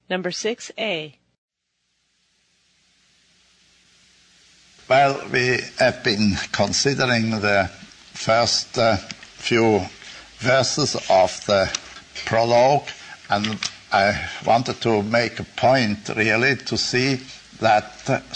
Number 6A. Well, we have been considering the first few verses of the prologue, and I wanted to make a point really to see that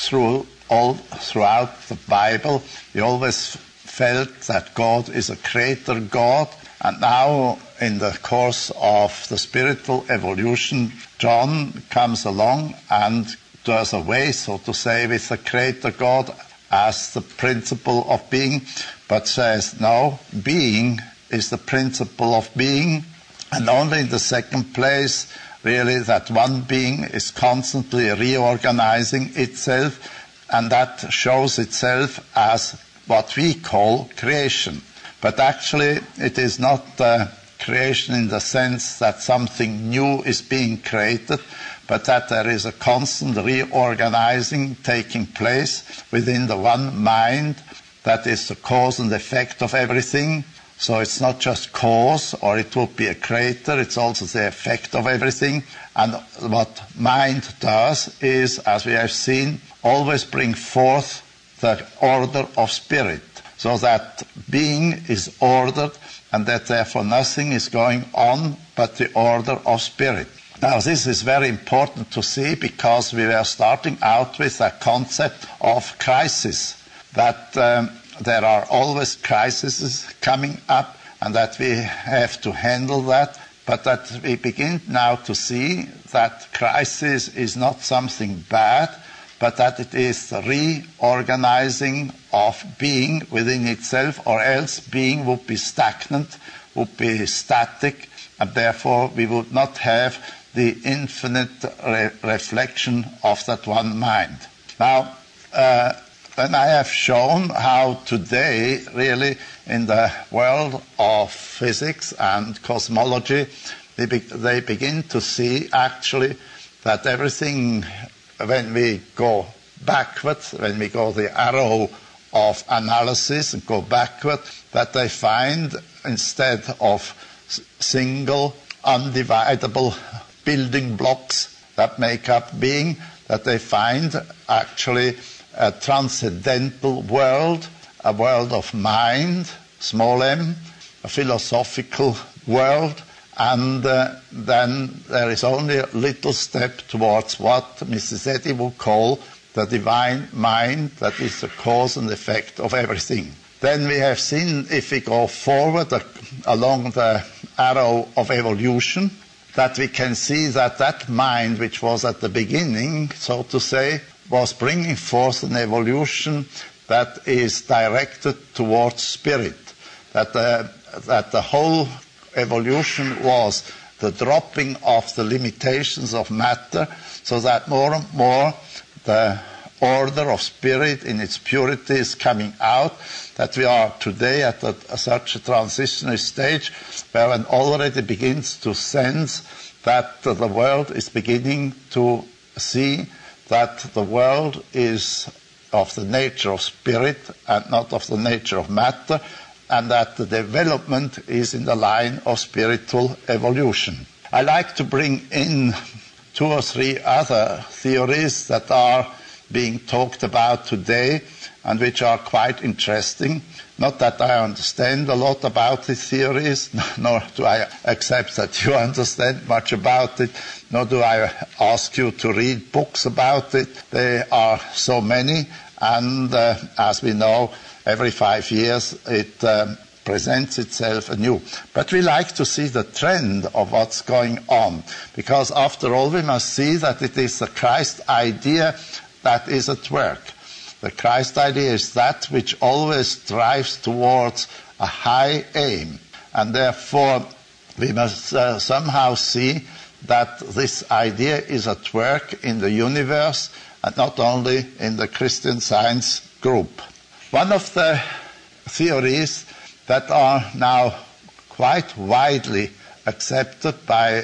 throughout the Bible we always felt that God is a creator God, and now in the course of the spiritual evolution, John comes along and does away, so to say, with the creator God as the principle of being, but says, no, being is the principle of being, and only in the second place, really, that one being is constantly reorganizing itself, and that shows itself as what we call creation. But actually, it is not creation in the sense that something new is being created, but that there is a constant reorganizing taking place within the one mind that is the cause and effect of everything. So it's not just cause, or it would be a creator, it's also the effect of everything. And what mind does is, as we have seen, always bring forth the order of spirit, so that being is ordered, and that therefore nothing is going on but the order of spirit. Now, this is very important to see, because we were starting out with a concept of crisis, that there are always crises coming up, and that we have to handle that, but that we begin now to see that crisis is not something bad, but that it is the reorganizing of being within itself, or else being would be stagnant, would be static, and therefore we would not have the infinite reflection of that one mind. Now, and I have shown how today, really, in the world of physics and cosmology, they begin to see actually that everything, when we go backwards, when we go the arrow of analysis and go backward, that they find, instead of single, undividable building blocks that make up being, that they find actually a transcendental world, a world of mind, small m, a philosophical world, and then there is only a little step towards what Mrs. Eddy would call the divine mind, that is the cause and effect of everything. Then we have seen, if we go forward along the arrow of evolution, that we can see that that mind, which was at the beginning, so to say, was bringing forth an evolution that is directed towards spirit, that the whole evolution was the dropping of the limitations of matter, so that more and more the order of spirit in its purity is coming out, that we are today at such a transitional stage where one already begins to sense that the world is beginning to see that the world is of the nature of spirit and not of the nature of matter, and that the development is in the line of spiritual evolution. I like to bring in 2 or 3 other theories that are being talked about today and which are quite interesting. Not that I understand a lot about these theories, nor do I accept that you understand much about it, nor do I ask you to read books about it. There are so many, and as we know, every 5 years it presents itself anew. But we like to see the trend of what's going on, because after all we must see that it is the Christ idea that is at work. The Christ idea is that which always strives towards a high aim, and therefore we must somehow see that this idea is at work in the universe and not only in the Christian Science group. One of the theories that are now quite widely accepted by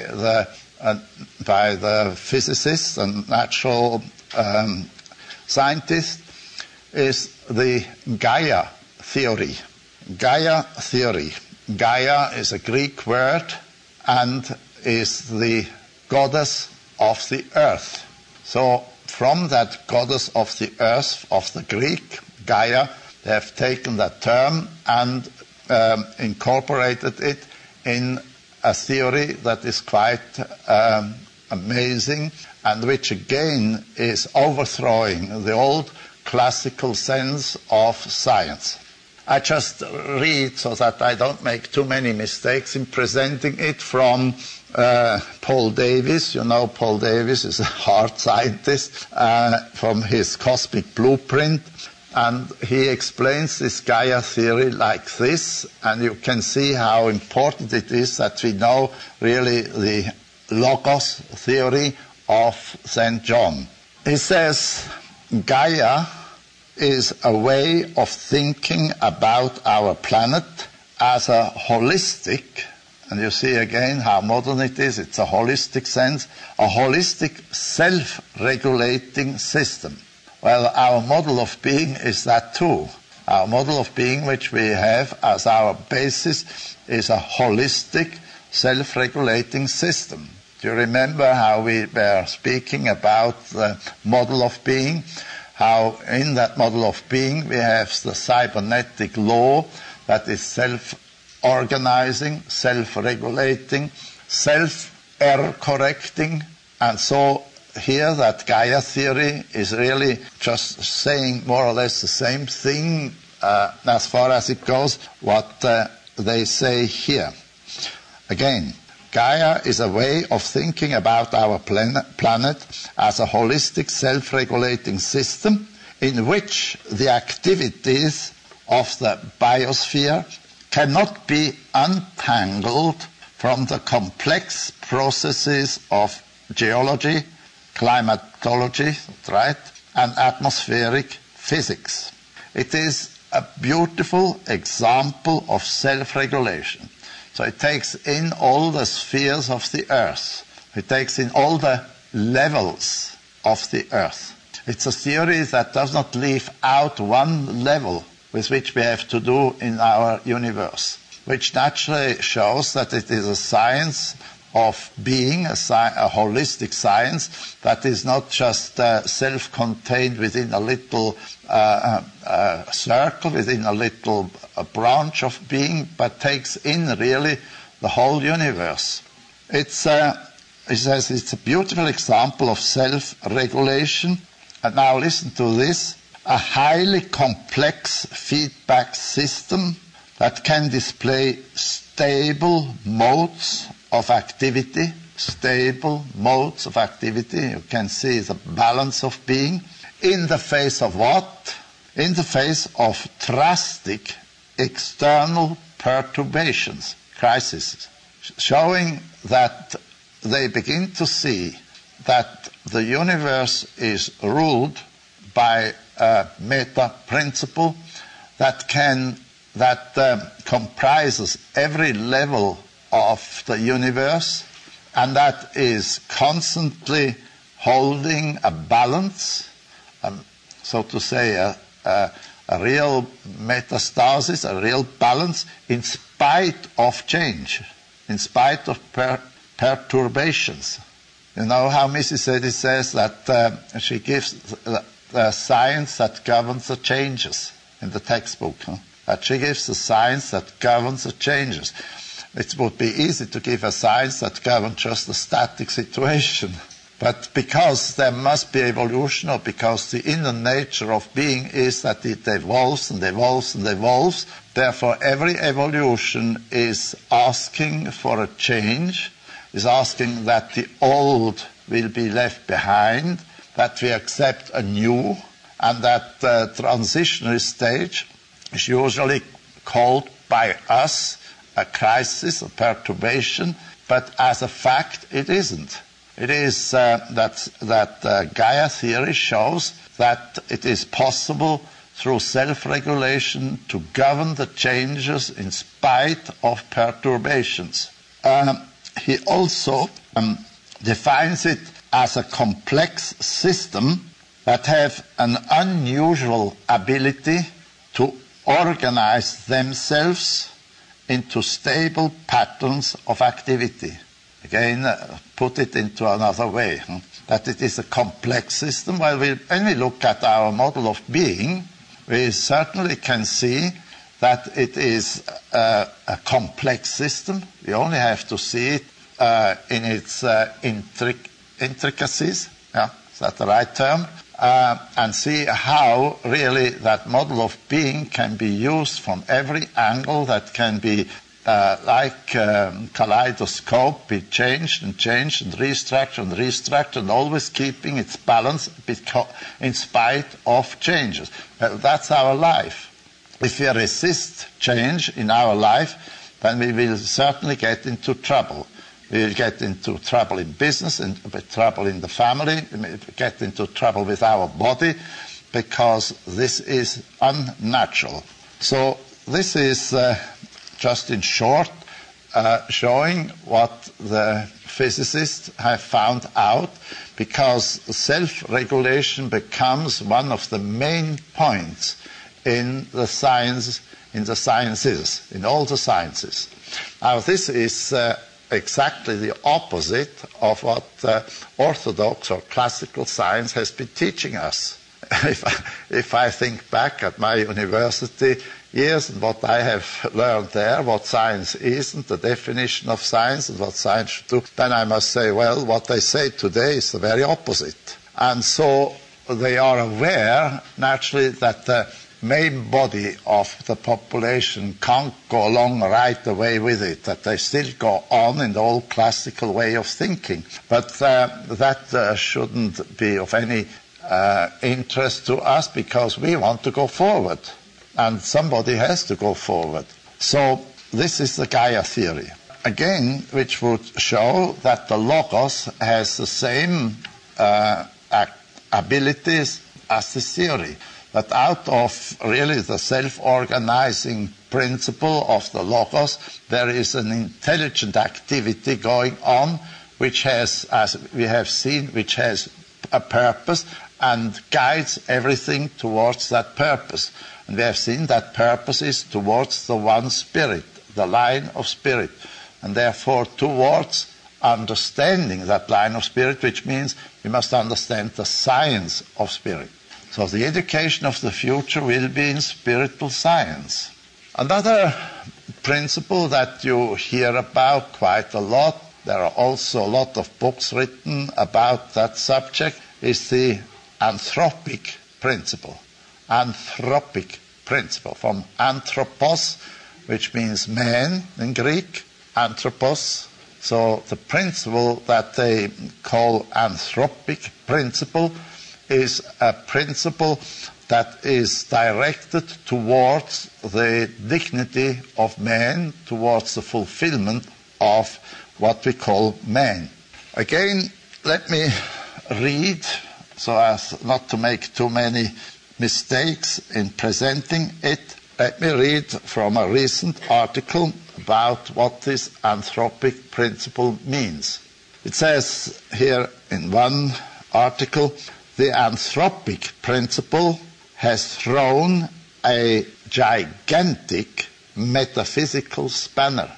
the physicists and natural scientists is the Gaia theory. Gaia theory. Gaia is a Greek word and is the goddess of the earth. So from that goddess of the earth, of the Greek, Gaia, they have taken that term and incorporated it in a theory that is quite amazing, and which again is overthrowing the old classical sense of science. I just read so that I don't make too many mistakes in presenting it from Paul Davies. You know, Paul Davies is a hard scientist, from his cosmic blueprint. And he explains this Gaia theory like this, and you can see how important it is that we know really the Logos theory of St. John. He says, Gaia is a way of thinking about our planet as a holistic, and you see again how modern it is, it's a holistic sense, a holistic self-regulating system. Well, our model of being is that too. Our model of being, which we have as our basis, is a holistic self-regulating system. Do you remember how we were speaking about the model of being? How in that model of being we have the cybernetic law that is self-organizing, self-regulating, self-error-correcting, and so here that Gaia theory is really just saying more or less the same thing as far as it goes, what they say here. Again, Gaia is a way of thinking about our planet as a holistic self-regulating system in which the activities of the biosphere cannot be untangled from the complex processes of geology, climatology, right, and atmospheric physics. It is a beautiful example of self-regulation. So it takes in all the spheres of the earth. It takes in all the levels of the earth. It's a theory that does not leave out one level with which we have to do in our universe, which naturally shows that it is a science of being, a holistic science that is not just self-contained within a little circle, within a little branch of being, but takes in really the whole universe. He says it's a beautiful example of self-regulation. And now listen to this, a highly complex feedback system that can display stable modes of activity, stable modes of activity. You can see the balance of being in the face of what? In the face of drastic external perturbations, crises, showing that they begin to see that the universe is ruled by a meta principle that comprises every level of the universe, and that is constantly holding a balance, so to say a real metastasis, a real balance, in spite of change, in spite of perturbations. You know how Mrs. Eddy says that she gives the science that governs the changes in the textbook, that she gives the science that governs the changes. It would be easy to give a science that governs just the static situation. But because there must be evolution, or because the inner nature of being is that it evolves and evolves and evolves, therefore every evolution is asking for a change, is asking that the old will be left behind, that we accept a new, and that the transitionary stage is usually called by us a crisis, a perturbation, but as a fact it isn't. It is that Gaia theory shows that it is possible through self-regulation to govern the changes in spite of perturbations. He also defines it as a complex system that have an unusual ability to organize themselves into stable patterns of activity. again, put it into another way, that it is a complex system. Well, when we look at our model of being, we certainly can see that it is a complex system. We only have to see it in its intricacies, is that the right term? And see how really that model of being can be used from every angle, that can be like kaleidoscope, be changed and restructured, and always keeping its balance in spite of changes. That's our life. If we resist change in our life, then we will certainly get into trouble. We will get into trouble in business, and trouble in the family, we will get into trouble with our body, because this is unnatural. So this is just in short showing what the physicists have found out, because self-regulation becomes one of the main points in the sciences, in all the sciences. Now this is exactly the opposite of what orthodox or classical science has been teaching us. If I think back at my university years and what I have learned there, what science is and the definition of science and what science should do, then I must say, well, what they say today is the very opposite. And so they are aware, naturally, that the main body of the population can't go along right away with it, that they still go on in the old classical way of thinking. But that shouldn't be of any interest to us, because we want to go forward, and somebody has to go forward. So this is the Gaia theory, again, which would show that the Logos has the same abilities as the theory. That out of really the self-organizing principle of the Logos, there is an intelligent activity going on, which has, as we have seen, which has a purpose and guides everything towards that purpose. And we have seen that purpose is towards the one spirit, the line of spirit, and therefore towards understanding that line of spirit, which means we must understand the science of spirit. So the education of the future will be in spiritual science. Another principle that you hear about quite a lot, there are also a lot of books written about that subject, is the anthropic principle. Anthropic principle, from anthropos, which means man in Greek, anthropos. So the principle that they call anthropic principle is a principle that is directed towards the dignity of man, towards the fulfillment of what we call man. Again, let me read, so as not to make too many mistakes in presenting it. Let me read from a recent article about what this anthropic principle means. It says here in one article, the anthropic principle has thrown a gigantic metaphysical spanner,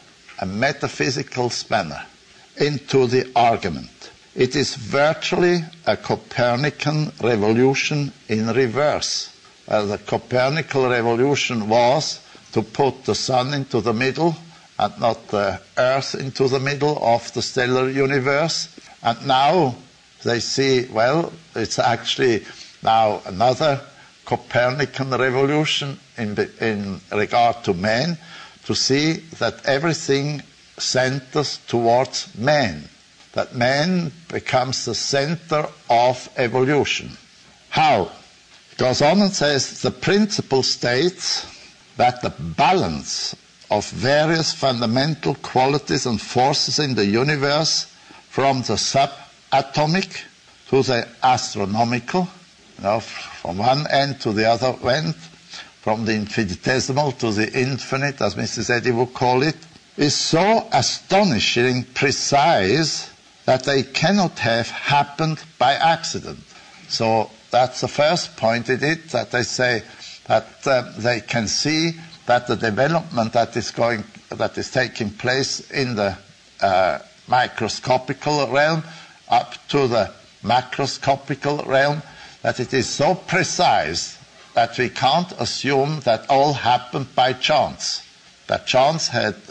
into the argument. It is virtually a Copernican revolution in reverse. The Copernican revolution was to put the sun into the middle and not the earth into the middle of the stellar universe. And now they see, well, it's actually now another Copernican revolution in regard to man, to see that everything centers towards man, that man becomes the center of evolution. How? It goes on and says, the principle states that the balance of various fundamental qualities and forces in the universe, from the subatomic to the astronomical, from one end to the other end, from the infinitesimal to the infinite, as Mrs. Eddy would call it, is so astonishingly precise that they cannot have happened by accident. So that's the first point in it, that they say that they can see that the development that is taking place in the microscopical realm up to the macroscopical realm, that it is so precise that we can't assume that all happened by chance, that chance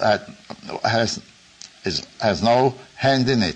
has no hand in it.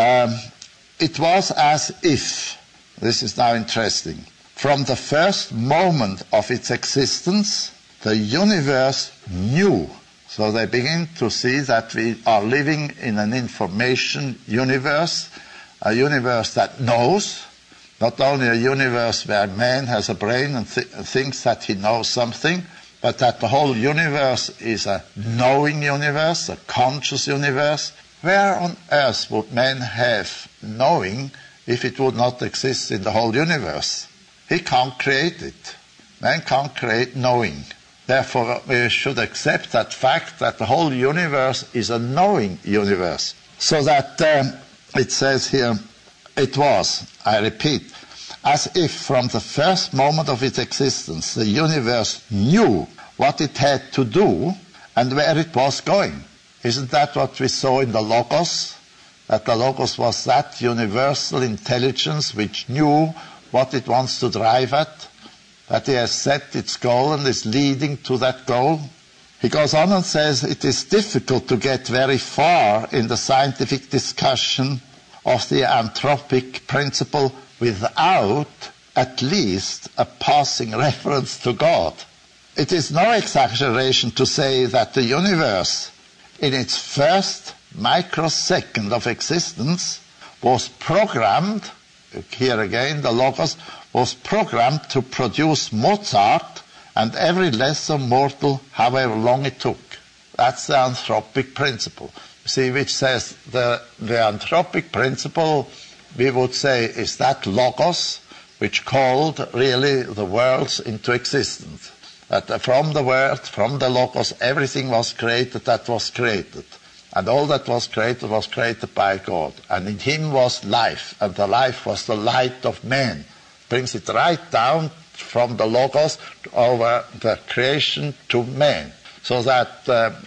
It was as if, this is now interesting, from the first moment of its existence, the universe knew. So they begin to see that we are living in an information universe, a universe that knows, not only a universe where man has a brain and thinks that he knows something, but that the whole universe is a knowing universe, a conscious universe. Where on earth would man have knowing if it would not exist in the whole universe? He can't create it. Man can't create knowing. Therefore, we should accept that fact that the whole universe is a knowing universe. So that it says here, it was, I repeat, as if from the first moment of its existence, the universe knew what it had to do and where it was going. Isn't that what we saw in the Logos? That the Logos was that universal intelligence which knew what it wants to drive at, that it has set its goal and is leading to that goal. He goes on and says it is difficult to get very far in the scientific discussion of the anthropic principle without at least a passing reference to God. It is no exaggeration to say that the universe, in its first microsecond of existence, was programmed, here again the Logos, was programmed to produce Mozart and every lesser mortal, however long it took. That's the anthropic principle. See, which says the anthropic principle, we would say, is that Logos which called really the worlds into existence. That from the word, from the Logos, everything was created that was created. And all that was created by God. And in him was life, and the life was the light of man. Brings it right down from the Logos over the creation to man. So that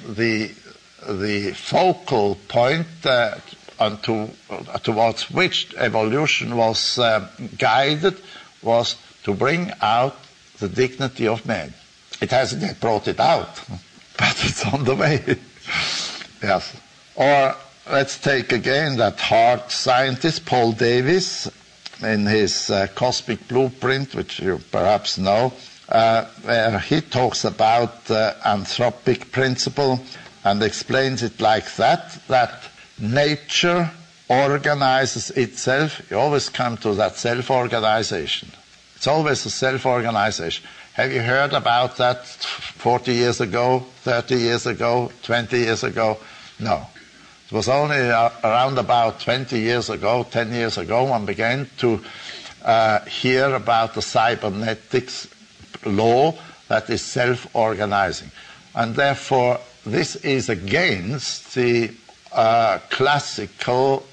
the focal point towards which evolution was guided was to bring out the dignity of man. It hasn't yet brought it out, but it's on the way. Yes. Or let's take again that hard scientist, Paul Davies, in his Cosmic Blueprint, which you perhaps know, where he talks about the anthropic principle and explains it like that nature organizes itself. You always come to that self-organization. It's always a self-organization. Have you heard about that 40 years ago, 30 years ago, 20 years ago? No. It was only around about 20 years ago, 10 years ago, one began to hear about the cybernetics law that is self-organizing. And therefore, this is against the classical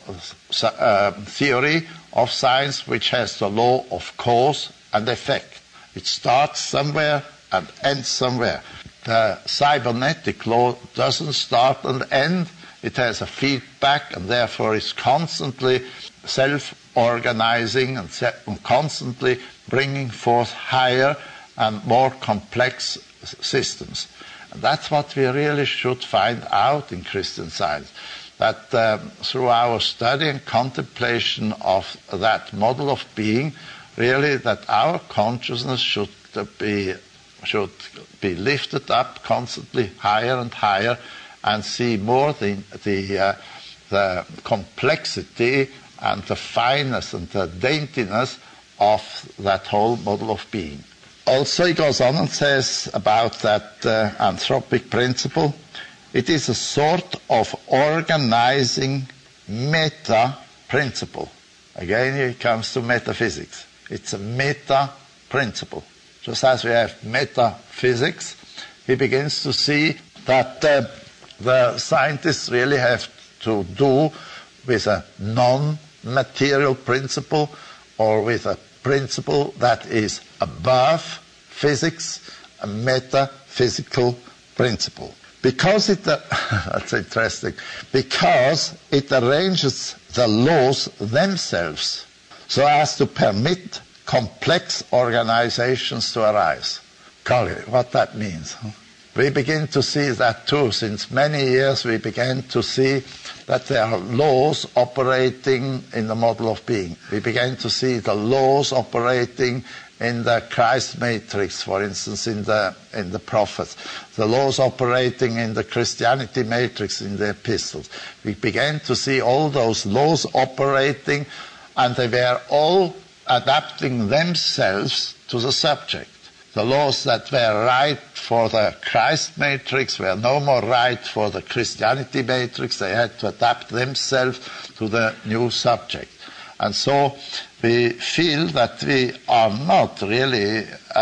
theory of science, which has the law of cause and effect. It starts somewhere and ends somewhere. The cybernetic law doesn't start and end. It has a feedback and therefore is constantly self-organizing and constantly bringing forth higher and more complex systems. And that's what we really should find out in Christian Science, that through our study and contemplation of that model of being, really that our consciousness should be lifted up constantly higher and higher and see more the complexity and the fineness and the daintiness of that whole model of being. Also, he goes on and says about that anthropic principle, it is a sort of organizing meta-principle. Again, here it comes to metaphysics. It's a meta-principle. Just as we have metaphysics, he begins to see that the scientists really have to do with a non-material principle or with a principle that is above physics, a metaphysical principle. Because it, that's interesting, because it arranges the laws themselves so as to permit complex organizations to arise. Golly, what that means. We begin to see that too. Since many years we began to see that there are laws operating in the model of being. We began to see the laws operating in the Christ matrix, for instance, in the prophets. The laws operating in the Christianity matrix in the epistles. We began to see all those laws operating, and they were all adapting themselves to the subject. The laws that were right for the Christ matrix were no more right for the Christianity matrix. They had to adapt themselves to the new subject. And so we feel that we are not really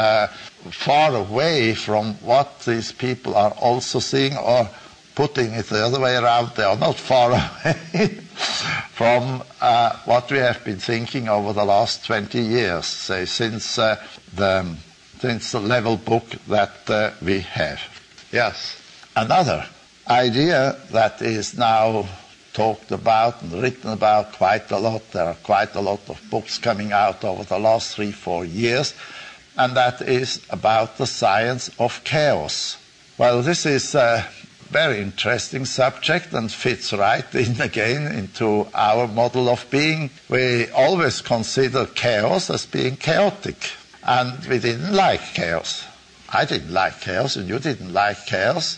far away from what these people are also seeing, or putting it the other way around, they are not far away from what we have been thinking over the last 20 years, say, since the level book that we have. Yes. Another idea that is now talked about and written about quite a lot, there are quite a lot of books coming out over the last 3-4 years, and that is about the science of chaos. Well, this is a very interesting subject and fits right in again into our model of being. We always consider chaos as being chaotic. And we didn't like chaos. I didn't like chaos, and you didn't like chaos.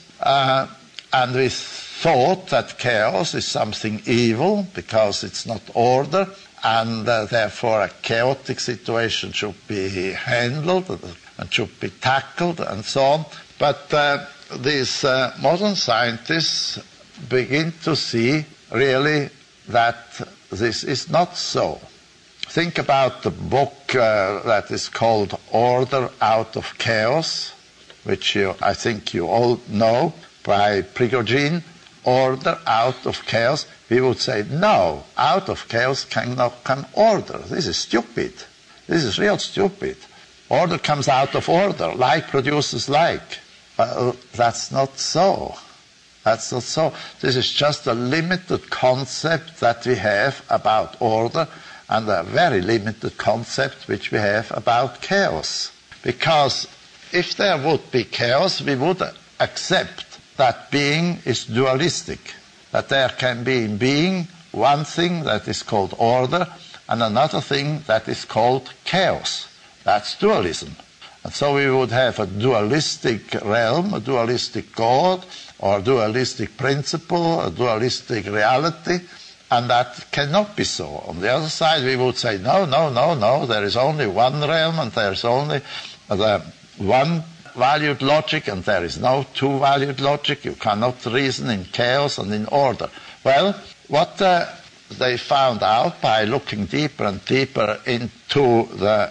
And we thought that chaos is something evil because it's not order, and therefore a chaotic situation should be handled and should be tackled and so on. But these modern scientists begin to see really that this is not so. Think about the book that is called Order Out of Chaos, which I think you all know, by Prigogine. Order out of chaos. We would say, no, out of chaos cannot come order. This is stupid. This is real stupid. Order comes out of order. Like produces like. Well, that's not so. That's not so. This is just a limited concept that we have about order, and a very limited concept which we have about chaos. Because if there would be chaos, we would accept that being is dualistic, that there can be in being one thing that is called order and another thing that is called chaos. That's dualism. And so we would have a dualistic realm, a dualistic God, or a dualistic principle, a dualistic reality, and that cannot be so. On the other side, we would say, no, there is only one realm, and there is only the one valued logic, and there is no two-valued logic. You cannot reason in chaos and in order. Well, what they found out by looking deeper and deeper into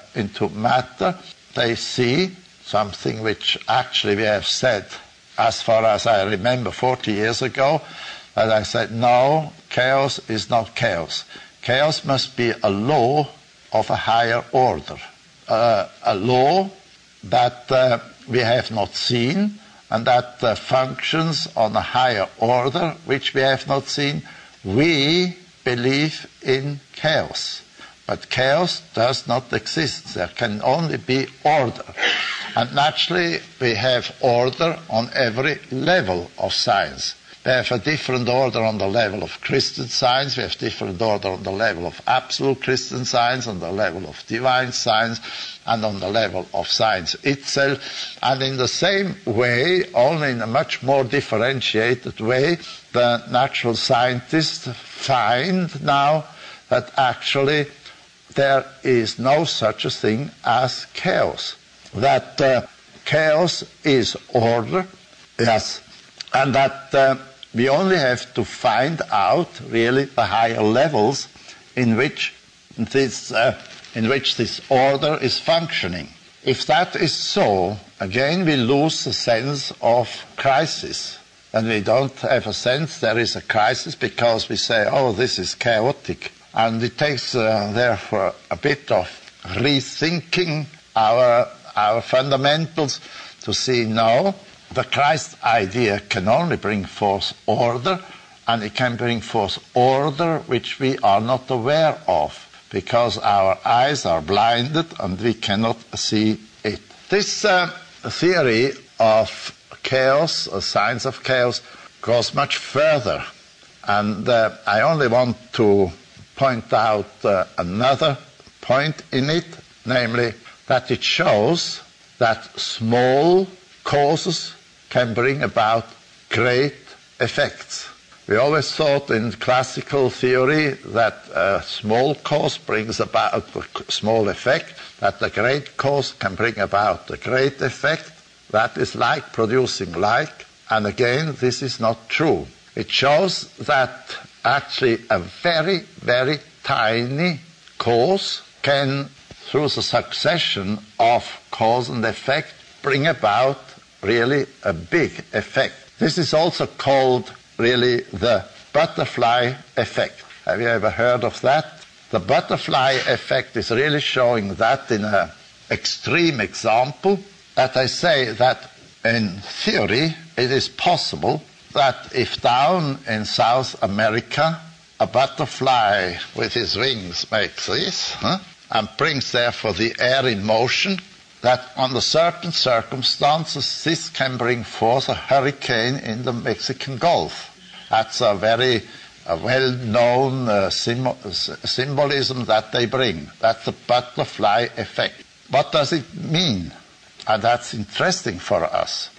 matter, they see something which actually we have said, as far as I remember 40 years ago, that I said, no, chaos is not chaos. Chaos must be a law of a higher order, a law that we have not seen, and that functions on a higher order which we have not seen. We believe in chaos, but chaos does not exist. There can only be order, and naturally we have order on every level of science. We have a different order on the level of Christian science, we have different order on the level of absolute Christian science, on the level of divine science, and on the level of science itself. And in the same way, only in a much more differentiated way, the natural scientists find now that actually there is no such a thing as chaos. That chaos is order, yes, and that we only have to find out really the higher levels in which this order is functioning. If that is so, again we lose the sense of crisis. And we don't have a sense there is a crisis because we say, oh, this is chaotic. And it takes therefore a bit of rethinking our fundamentals to see, no, the Christ idea can only bring forth order, and it can bring forth order which we are not aware of, because our eyes are blinded and we cannot see it. This theory of chaos, or science of chaos, goes much further. And I only want to point out another point in it, namely that it shows that small causes can bring about great effects. We always thought in classical theory that a small cause brings about a small effect, that the great cause can bring about a great effect. That is like producing like. And again, this is not true. It shows that actually a very, very tiny cause can, through the succession of cause and effect, bring about really a big effect. This is also called really the butterfly effect. Have you ever heard of that? The butterfly effect is really showing that in an extreme example, that I say that in theory it is possible that if down in South America a butterfly with his wings makes this and brings therefore the air in motion, that under certain circumstances this can bring forth a hurricane in the Mexican Gulf. That's a very well-known symbolism that they bring. That's the butterfly effect. What does it mean? And that's interesting for us.